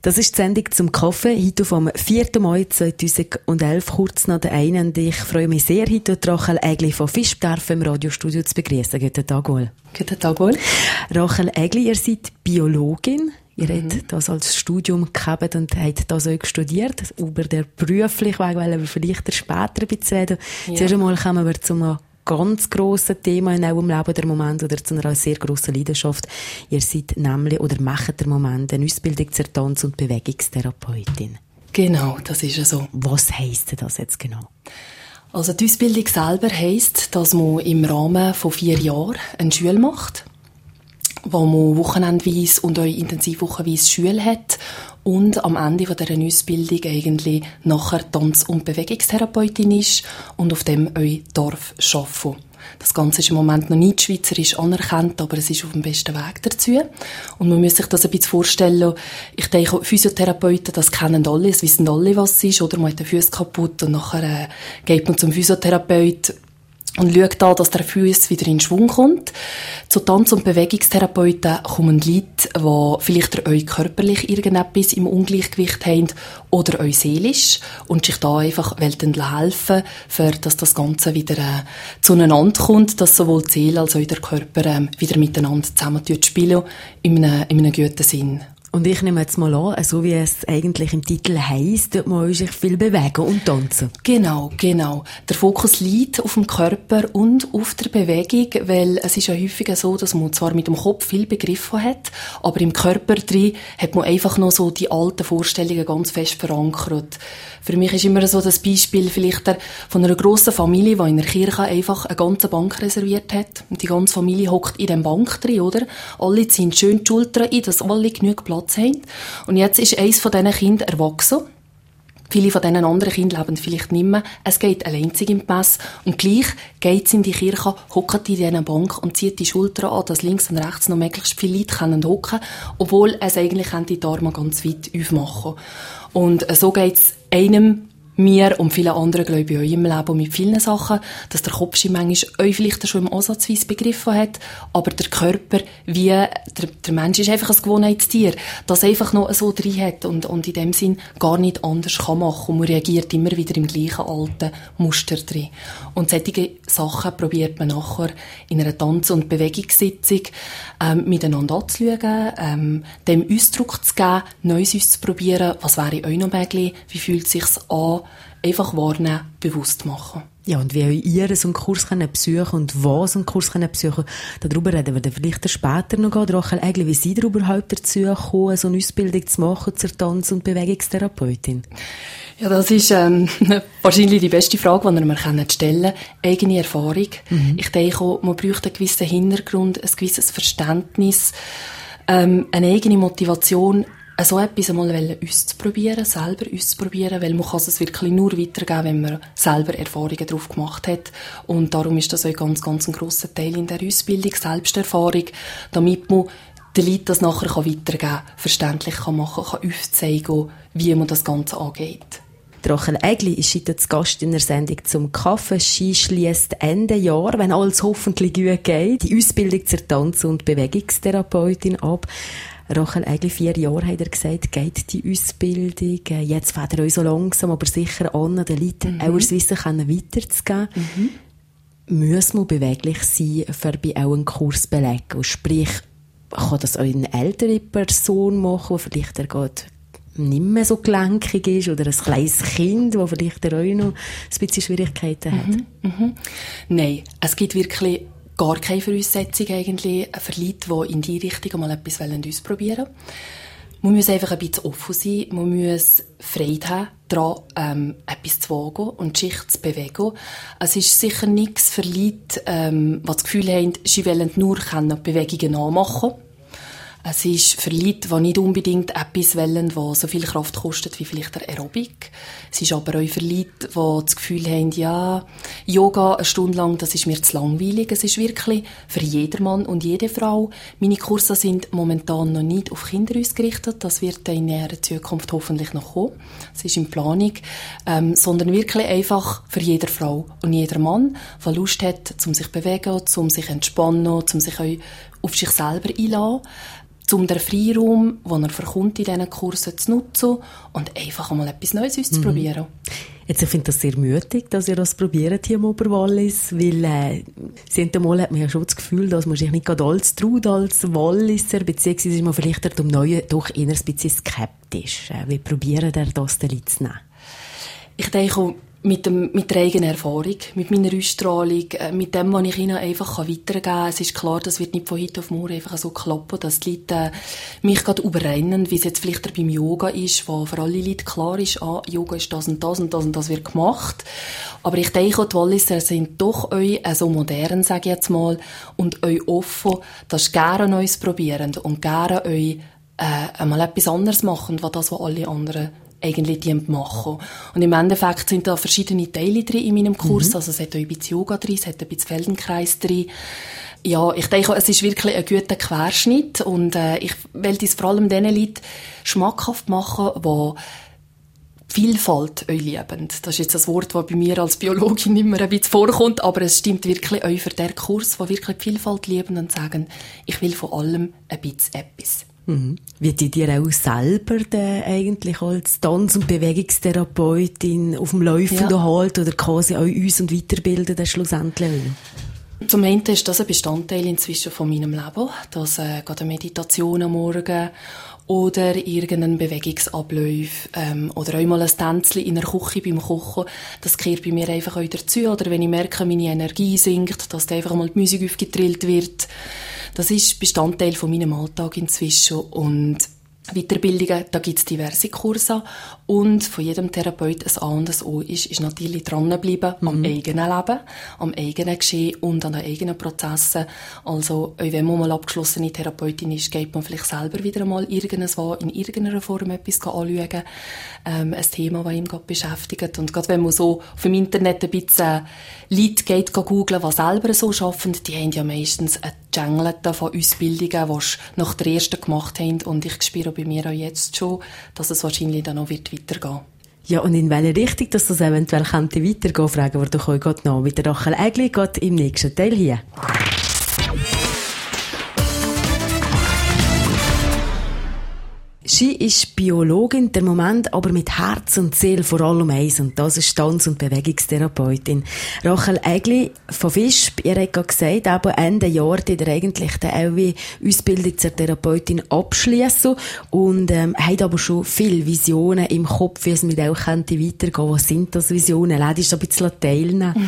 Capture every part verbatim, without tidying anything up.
Das ist die Sendung zum Kaffee, heute vom vierten Mai zweitausendelf, kurz nach der einen. Und ich freue mich sehr, heute Rachel Egli von Fischbdorf im Radiostudio zu begrüßen. Guten Tag wohl. Guten Tag wohl. Rachel Egli, ihr seid Biologin. Ihr Mhm. habt das als Studium gehabt und habt das auch studiert. Über den beruflichen Weg wollen wir vielleicht später ein bisschen reden. Ja. Zuerst einmal kommen wir zu einem ganz grosses Thema in eurem Leben, der Moment, oder zu einer sehr grossen Leidenschaft. Ihr seid nämlich, oder macht der Moment, eine Ausbildung zur Tanz- und Bewegungstherapeutin. Genau, das ist ja so. Was heisst denn das jetzt genau? Also die Ausbildung selber heisst, dass man im Rahmen von vier Jahren eine Schule macht, wo man wochenendweise und auch intensivwochenweise Schule hat und am Ende von dieser Ausbildung eigentlich nachher Tanz- und Bewegungstherapeutin ist und auf dem auch darf arbeiten. Das Ganze ist im Moment noch nicht schweizerisch anerkannt, aber es ist auf dem besten Weg dazu. Und man muss sich das ein bisschen vorstellen. Ich denke, Physiotherapeuten, das kennen alle, es wissen alle, was es ist, oder man hat den Fuß kaputt und nachher äh, geht man zum Physiotherapeut und schaut da, dass der Fuß wieder in Schwung kommt. Zu Tanz- und Bewegungstherapeuten kommen Leute, die vielleicht euch körperlich irgendetwas im Ungleichgewicht haben oder euch seelisch und sich da einfach helfen wollen, für dass das Ganze wieder äh, zueinander kommt, dass sowohl die Seele als auch der Körper äh, wieder miteinander zusammen spielen, in einem, in einem guten Sinn. Und ich nehme jetzt mal an, so wie es eigentlich im Titel heisst, tut man sich viel bewegen und tanzen. Genau, genau. Der Fokus liegt auf dem Körper und auf der Bewegung, weil es ist ja häufig so, dass man zwar mit dem Kopf viel Begriffe hat, aber im Körper drin hat man einfach noch so die alten Vorstellungen ganz fest verankert. Für mich ist immer so das Beispiel vielleicht der, von einer grossen Familie, die in der Kirche einfach eine ganze Bank reserviert hat. Und die ganze Familie hockt in der Bank drin, oder? Alle ziehen schön die Schultern ein, dass alle genug Platz haben. Und jetzt ist eines von diesen Kindern erwachsen. Viele von diesen anderen Kindern leben vielleicht nicht mehr. Es geht alleinzig im Pass. Und gleich geht es in die Kirche, hockt in dieser Bank und zieht die Schultern an, dass links und rechts noch möglichst viele Leute können hocken, obwohl es eigentlich die Arme ganz weit aufmachen. Und so geht es einem, mir und vielen anderen, glaube ich, auch im Leben und mit vielen Sachen, dass der Kopf schon manchmal euch vielleicht schon im Ansatzweise begriffen hat, aber der Körper, wie, der, der Mensch ist einfach ein Gewohnheitstier, das einfach noch so drin hat und, und in dem Sinn gar nicht anders kann machen und man reagiert immer wieder im gleichen alten Muster drin. Und solche Sachen probiert man nachher in einer Tanz- und Bewegungssitzung ähm, miteinander anzuschauen, ähm, dem Ausdruck zu geben, Neues auszuprobieren, was wäre euch noch möglich, wie fühlt es sich an, einfach wahrnehmen, bewusst machen. Ja, und wie ihr so einen Kurs können besuchen und was so einen Kurs können besuchen, darüber reden wir dann vielleicht später noch gehen. Rachel Egli, wie seid ihr überhaupt dazu gekommen, so eine Ausbildung zu machen zur Tanz- und Bewegungstherapeutin? Ja, das ist ähm, wahrscheinlich die beste Frage, die wir stellen können. Eigene Erfahrung. Mhm. Ich denke auch, man braucht einen gewissen Hintergrund, ein gewisses Verständnis, ähm, eine eigene Motivation, so etwas einmal auszuprobieren, selber auszuprobieren, weil man kann es wirklich nur weitergeben, wenn man selber Erfahrungen darauf gemacht hat. Und darum ist das auch ganz, ganz ein grosser Teil in der Ausbildung, Selbsterfahrung, damit man den Leuten das nachher weitergeben kann, verständlich kann machen kann, aufzeigen, wie man das Ganze angeht. Rachel Egli ist heute zu Gast in der Sendung zum Kaffee. Sie schliesst Ende Jahr, wenn alles hoffentlich gut geht, die Ausbildung zur Tanz- und Bewegungstherapeutin ab. Rachel, eigentlich vier Jahre, hat er gesagt, geht die Ausbildung. Jetzt fängt er euch so langsam, aber sicher an, den Leuten mhm. auch das Wissen weiterzugeben. Mhm. Muss man beweglich sein, für bei auch einen Kurs zu belegen? Sprich, kann das auch eine ältere Person machen, die vielleicht er geht nicht mehr so gelenkig ist, oder ein kleines Kind, das vielleicht auch noch ein bisschen Schwierigkeiten hat? Mhm. Mhm. Nein, es gibt wirklich gar keine Voraussetzung eigentlich für Leute, die in die Richtung mal etwas ausprobieren wollen. Man muss einfach ein bisschen offen sein, man muss Freude haben, daran ähm, etwas zu wagen und die Schicht zu bewegen. Es ist sicher nichts für Leute, ähm, die das Gefühl haben, sie wollen nur Bewegungen nachmachen. Es ist für Leute, die nicht unbedingt etwas wollen, das so viel Kraft kostet wie vielleicht der Aerobic. Es ist aber auch für Leute, die das Gefühl haben, ja, Yoga eine Stunde lang, das ist mir zu langweilig. Es ist wirklich für jedermann und jede Frau. Meine Kurse sind momentan noch nicht auf Kinder ausgerichtet. Das wird in näherer Zukunft hoffentlich noch kommen. Es ist in Planung. Ähm, sondern wirklich einfach für jede Frau und jeder Mann, der Lust hat, um sich zu bewegen, um sich zu entspannen, um sich auch auf sich selber einzulassen. um den Freiraum, den er verkommt in diesen Kursen, zu nutzen und einfach einmal etwas Neues auszuprobieren. Mhm. Jetzt, ich finde das sehr mutig, dass ihr das probiert hier im Oberwallis, weil äh, das erste Mal hat man ja schon das Gefühl, dass man sich nicht gerade alles traut als Walliser, beziehungsweise ist man vielleicht durch Neue doch eher ein bisschen skeptisch. Äh, wie probieren ihr das denn zu nehmen? Ich denke, mit, dem, mit der eigenen Erfahrung, mit meiner Ausstrahlung, mit dem, was ich ihnen einfach weitergeben kann. Es ist klar, das wird nicht von heute auf morgen einfach so klappen, dass die Leute äh, mich gerade überrennen, wie es jetzt vielleicht beim Yoga ist, wo für alle Leute klar ist, ah, Yoga ist das und das und das und das wird gemacht. Aber ich denke, die Walliser sind doch euch äh, so modern, sage ich jetzt mal, und euch offen, dass gerne Neues probieren und gerne euch äh, einmal etwas anderes machen, als das, was alle anderen eigentlich die machen. Und im Endeffekt sind da verschiedene Teile drin in meinem Kurs. Mhm. Also es hat auch ein bisschen Yoga drin, es hat ein bisschen Feldenkreis drin. Ja, ich denke, es ist wirklich ein guter Querschnitt und äh, ich will es vor allem den Leuten schmackhaft machen, die Vielfalt euch lieben. Das ist jetzt ein Wort, das bei mir als Biologin immer ein bisschen vorkommt, aber es stimmt wirklich euch für den Kurs, die wirklich die Vielfalt lieben und sagen, ich will von allem ein bisschen etwas. Mhm. Wie die dir auch selber denn eigentlich als Tanz- und Bewegungstherapeutin auf dem Laufenden ja. halten oder quasi auch uns und weiterbilden dann schlussendlich? Zum einen ist das ein Bestandteil inzwischen von meinem Leben, dass äh, gerade eine Meditation am Morgen oder irgendein Bewegungsablauf ähm, oder auch mal ein Tänzchen in der Küche beim Kochen, das gehört bei mir einfach auch dazu. Oder wenn ich merke, meine Energie sinkt, dass da einfach mal die Musik aufgetrillt wird. Das ist Bestandteil von meinem Alltag inzwischen und Weiterbildungen, da gibt es diverse Kurse und von jedem Therapeut ein A und ein O ist, ist natürlich dranbleiben mhm. am eigenen Leben, am eigenen Geschehen und an den eigenen Prozessen. Also, auch wenn man mal abgeschlossene Therapeutin ist, geht man vielleicht selber wieder mal irgendwas in irgendeiner Form etwas anschauen, ähm, ein Thema, das ihm gerade beschäftigt. Und gerade wenn man so auf dem Internet ein bisschen Leute geht, googeln, was selber so schaffen, die haben ja meistens eine Jungle von Ausbildungen, die sie nach der ersten gemacht haben und ich spüre bei mir auch jetzt schon, dass es wahrscheinlich dann noch wird weitergehen. Ja, und in welche Richtung dass das eventuell könnte weitergehen, fragen wir doch heute noch mit der Rachel Egli, gerade im nächsten Teil hier. Sie ist Biologin, der Moment aber mit Herz und Seele vor allem eins, und das ist Tanz- und Bewegungstherapeutin. Rachel Egli von Visp, ihr habt gerade gesagt, aber Ende Jahr die ihr eigentlich die L W-Ausbildung zur Therapeutin abschließen und ähm, habt aber schon viele Visionen im Kopf, wie es mit euch könnte weitergehen. Was sind das Visionen? Lädst du ein bisschen teilnehmen?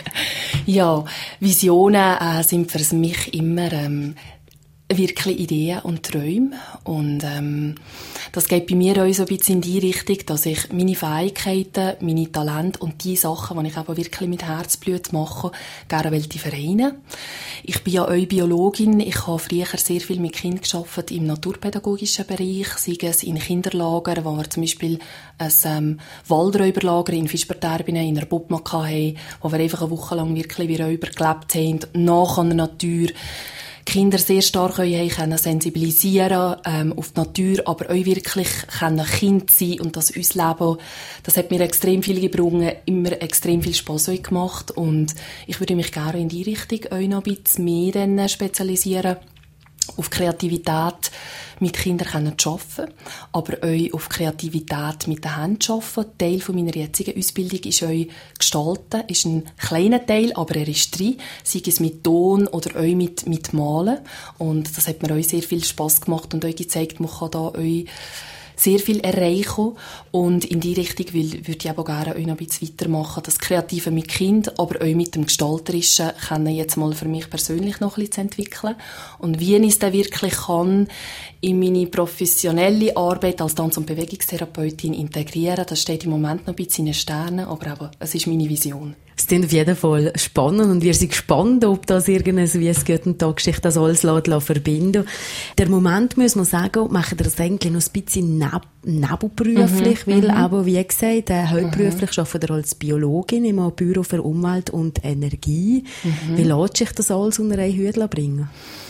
Ja, Visionen äh, sind für mich immer ähm, wirklich Ideen und Träume. Und ähm, das geht bei mir auch so ein bisschen in die Richtung, dass ich meine Fähigkeiten, meine Talente und die Sachen, die ich aber wirklich mit Herzblut mache, gerne will ich vereinen. Ich bin ja auch Biologin. Ich habe früher sehr viel mit Kindern gearbeitet im naturpädagogischen Bereich, sei es in Kinderlagern, wo wir zum Beispiel ein ähm, Waldräuberlager in Fischberterbinen in einer Bobma hatten, wo wir einfach eine Woche lang wirklich wie Räuber gelebt haben, nach an der Natur. Kinder sehr stark können sensibilisieren ähm, auf die Natur, aber auch wirklich können Kind sein und das uns leben. Das hat mir extrem viel gebracht, immer extrem viel Spass gemacht und ich würde mich gerne in die Richtung auch noch ein bisschen mehr dann spezialisieren, auf Kreativität mit Kindern zu arbeiten, aber auch auf Kreativität mit den Händen zu arbeiten. Teil von meiner jetzigen Ausbildung ist auch Gestalten, ist ein kleiner Teil, aber er ist drin, sei es mit Ton oder auch mit, mit Malen. Und das hat mir auch sehr viel Spass gemacht und euch gezeigt, man kann da auch sehr viel erreichen. Und in die Richtung will, würde ich aber gerne auch noch ein bisschen weitermachen. Das Kreative mit Kind, aber auch mit dem Gestalterischen, kann jetzt mal für mich persönlich noch ein bisschen zu entwickeln. Und wie ich es dann wirklich kann, in meine professionelle Arbeit als Tanz- und Bewegungstherapeutin integrieren, das steht im Moment noch ein bisschen in den Sternen, aber eben, es ist meine Vision. Es klingt auf jeden Fall spannend und wir sind gespannt, ob das irgendeine wie es Guten Tag Geschichte das alles verbinden. Der Moment, muss man sagen, machen wir das eigentlich noch ein bisschen neb nebenberuflich, mhm, weil mhm. aber, wie gesagt, äh, hauptberuflich mhm. arbeitet er als Biologin im Büro für Umwelt und Energie. Mhm. Wie lässt sich das alles unter einen Hügel bringen?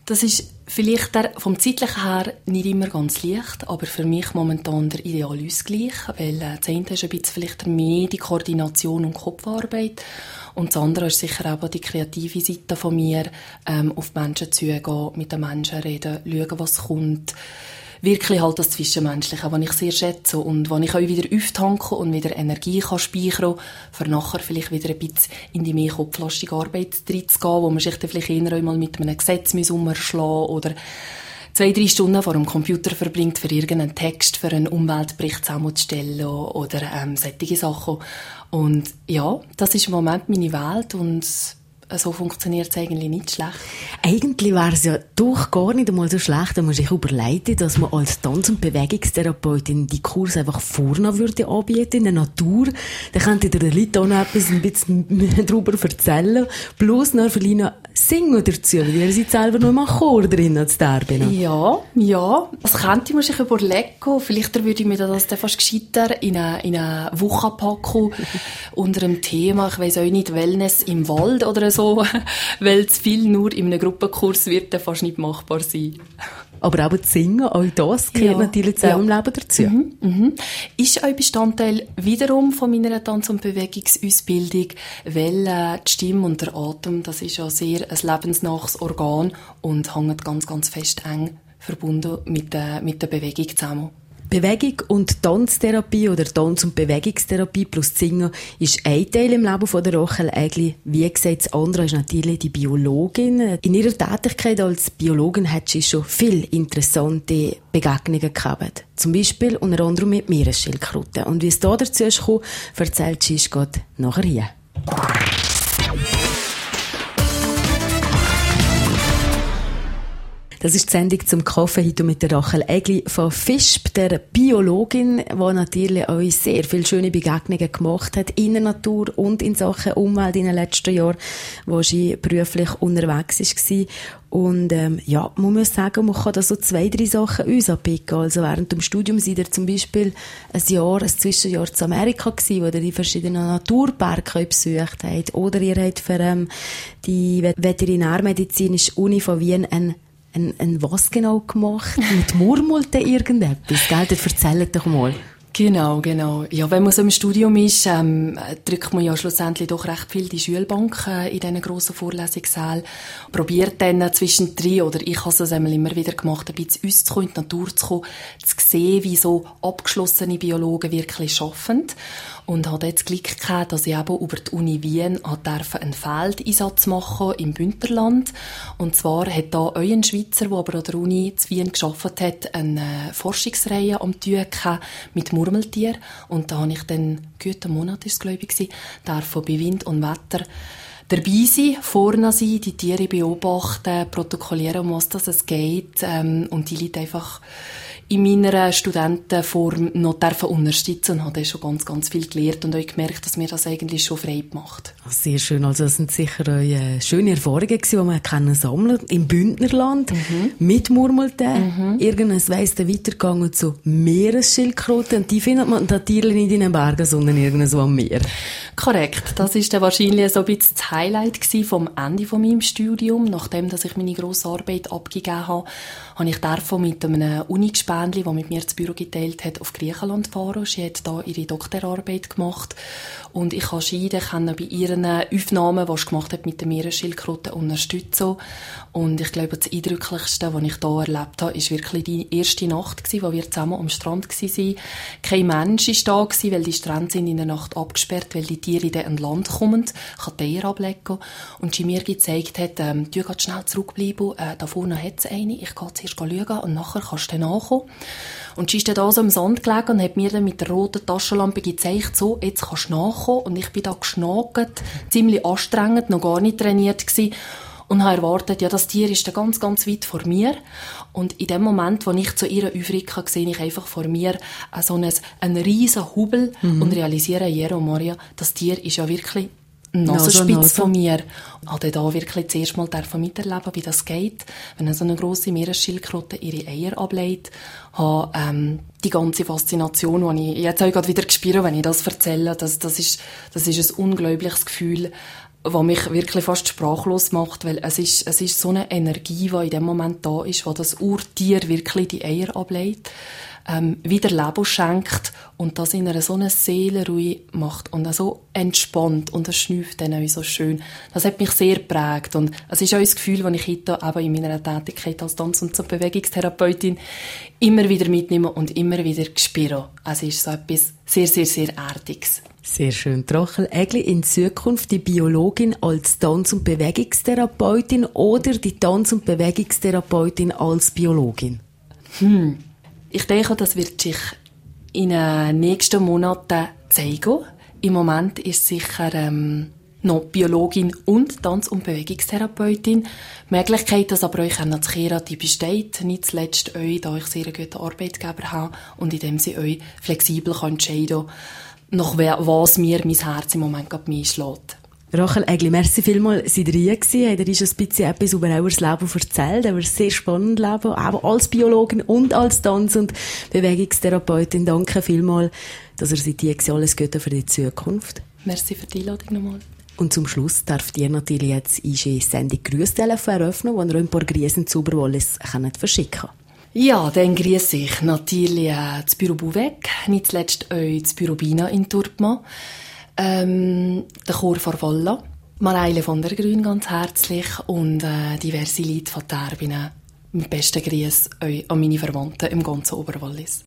Das ist vielleicht der, vom zeitlichen her nicht immer ganz leicht, aber für mich momentan der ideale Ausgleich, weil äh, das eine ist ein bisschen vielleicht mehr die Koordination und Kopfarbeit und das andere ist sicher auch die kreative Seite von mir, ähm, auf die Menschen zugehen, mit den Menschen reden, schauen, was kommt. Wirklich halt das Zwischenmenschliche, was ich sehr schätze und wo ich auch wieder auftanken und wieder Energie kann speichern kann, für nachher vielleicht wieder ein bisschen in die mehr kopflastige Arbeit reinzugehen, wo man sich dann vielleicht eher einmal mit einem Gesetz umschlagen oder zwei, drei Stunden vor dem Computer verbringt, für irgendeinen Text, für einen Umweltbericht zusammenzustellen oder ähm, solche Sachen. Und ja, das ist im Moment meine Welt und so funktioniert es eigentlich nicht schlecht. Eigentlich wäre es ja doch gar nicht einmal so schlecht, wenn man sich überlegt, dass man als Tanz- und Bewegungstherapeutin die Kurse einfach vorne würde anbieten in der Natur. Dann könnte der Leute auch noch etwas ein bisschen darüber erzählen. Bloß noch vielleicht singen dazu, weil ihr seid selber noch im Chor drin als Derbina. Ja, ja. Das könnte man sich überlegen. Vielleicht würde ich mir das dann fast gescheiter in eine, in eine Woche packen unter einem Thema, ich weiss auch nicht, Wellness im Wald oder so, weil zu viel nur in einem Gruppenkurs wird dann fast nicht machbar sein. Aber auch das Singen, auch das gehört ja natürlich zu eurem ja. Leben dazu. Mhm, mhm. Ist auch Bestandteil wiederum von meiner Tanz- und Bewegungsausbildung, weil äh, die Stimme und der Atem, das ist ja sehr ein lebensnahes Organ und hängt ganz, ganz fest eng verbunden mit der, mit der Bewegung zusammen. Bewegung und Tanztherapie oder Tanz- und Bewegungstherapie plus Singen ist ein Teil im Leben von der Rachel Egli. Wie gesagt, das andere ist natürlich die Biologin. In ihrer Tätigkeit als Biologin hat sie schon viele interessante Begegnungen gehabt. Zum Beispiel unter anderem mit Meeresschildkröten. Und wie es da dazu ist gekommen, erzählt sie uns gerade nachher hier. Das ist die Sendung zum Kaffee heute mit der Rachel Egli von Fischb, der Biologin, die natürlich auch sehr viele schöne Begegnungen gemacht hat in der Natur und in Sachen Umwelt in den letzten Jahren, wo sie beruflich unterwegs war. Und ähm, ja, man muss sagen, man kann da so zwei, drei Sachen uns abpicken. Also während dem Studium seid ihr zum Beispiel ein Jahr, ein Zwischenjahr zu Amerika gewesen, wo ihr die verschiedenen Naturparke besucht habt. Oder ihr habt für ähm, die Veterinärmedizinische Uni von Wien ein Ein, ein was genau gemacht? Mit Murmeln irgendetwas, gell? Das erzählt doch mal. Genau, genau. Ja, wenn man so im Studium ist, ähm, drückt man ja schlussendlich doch recht viel die Schulbank äh, in diesen grossen Vorlesungssälen. Probiert dann zwischendrin, oder ich habe es einmal immer wieder gemacht, ein bisschen rauszukommen, in die Natur zu kommen, zu sehen, wie so abgeschlossene Biologen wirklich arbeiten. Und habe jetzt Glück gehabt, dass ich eben über die Uni Wien einen Feldeinsatz machen im Bündnerland. Und zwar hat da auch ein Schweizer, der aber an der Uni zu Wien gearbeitet hat, eine Forschungsreihe am Tun gehabt mit Murmeltieren. Und da habe ich dann, guten Monat ist es, glaube ich, darf bei Wind und Wetter dabei sein, vorne sein, die Tiere beobachten, protokollieren, um was das es geht, ähm, und die Leute einfach in meiner Studentenform noch unterstützen und habe schon ganz, ganz viel gelernt und auch gemerkt, dass mir das eigentlich schon frei macht. Sehr schön. Also das sind sicher äh, schöne Erfahrungen gewesen, die man können sammeln im Bündnerland, mhm. mit Murmeltieren. Mhm. Irgendwann weiss der weitergegangen zu Meeresschildkröten und die findet man natürlich nicht in den Bergen, sondern irgendwo am Meer. Korrekt. Das war dann wahrscheinlich so ein bisschen das Highlight vom Ende von meinem Studium. Nachdem dass ich meine grosse Arbeit abgegeben habe, habe ich davon mit einem Uni-Gespendli, das mit mir das Büro geteilt hat, auf Griechenland fahren. Sie hat da ihre Doktorarbeit gemacht. Und ich habe sie dann bei ihren Aufnahmen, die sie gemacht hat mit den Meeresschildkröten, unterstützen. Und ich glaube, das Eindrücklichste, was ich hier erlebt habe, war wirklich die erste Nacht, wo wir zusammen am Strand waren. Kein Mensch war da, weil die Strände sind in der Nacht abgesperrt, weil die Tiere dann an Land kommen. Ich kann die Eier ablegen. Und sie mir gezeigt hat, ähm, du kannst schnell zurückbleiben, äh, da vorne hat es eine, ich gehe zuerst schauen und nachher kannst du dann nachkommen. Und sie ist dann da so im Sand gelegen und hat mir dann mit der roten Taschenlampe gezeigt, so, jetzt kannst du nachkommen. Und ich bin da geschnackt, ziemlich anstrengend, noch gar nicht trainiert gewesen. Und habe erwartet, ja, das Tier ist da ganz, ganz weit vor mir. Und in dem Moment, wo ich zu ihr aufrücke, sehe ich einfach vor mir so einen, einen riesen Hubel mhm. und realisiere, Jero Maria, das Tier ist ja wirklich eine Nasenspitze also, von mir. Und habe da wirklich zuerst mal miterleben, wie das geht, wenn so eine grosse Meeresschildkröte ihre Eier ablegt. Habe ähm, die ganze Faszination, die ich jetzt auch gerade wieder spüre, wenn ich das erzähle, das, das, ist, das ist ein unglaubliches Gefühl, was mich wirklich fast sprachlos macht, weil es ist, es ist so eine Energie, die in dem Moment da ist, wo das Urtier wirklich die Eier ablegt, ähm, wieder Leben schenkt und das in einer so eine Seelenruhe macht und auch so entspannt und das schnüfft dann auch so schön. Das hat mich sehr geprägt und es ist auch ein Gefühl, das ich heute eben in meiner Tätigkeit als Tanz- und Bewegungstherapeutin immer wieder mitnehme und immer wieder spüre. Es ist so etwas sehr, sehr, sehr Erdiges. Sehr schön. Rachel Egli, in Zukunft die Biologin als Tanz- und Bewegungstherapeutin oder die Tanz- und Bewegungstherapeutin als Biologin? Hm. Ich denke, das wird sich in den nächsten Monaten zeigen. Im Moment ist sicher ähm, noch Biologin und Tanz- und Bewegungstherapeutin. Die Möglichkeit, dass aber euch auch zu kehren, die besteht. Nicht zuletzt euch, da ich sehr einen guten Arbeitgeber habe und in dem sie euch flexibel entscheiden kann, nach was mir mein Herz im Moment gerade einschlägt. Rachel Egli, merci vielmals, seid ihr gewesen. Habt ihr uns ein bisschen etwas über euer Leben erzählt, über ein sehr spannendes Leben, auch als Biologin und als Tanz- und Bewegungstherapeutin. Danke vielmals, dass ihr seid hier gewesen. Alles Gute für die Zukunft. Merci für die Einladung nochmal. Und zum Schluss darf ihr natürlich jetzt die Sendung Grüßtelefon eröffnen, wo ihr ein paar Grüße zu Wallis verschicken könnt. Ja, dann grüße ich natürlich äh, das Büro Bouwec, nicht zuletzt euch das Büro Bina in Turpma, ähm, der Chor von Valla, Mareile von der Grün ganz herzlich und äh, diverse Leute von Terbinen. Mit besten Grüßen euch an meine Verwandten im ganzen Oberwallis.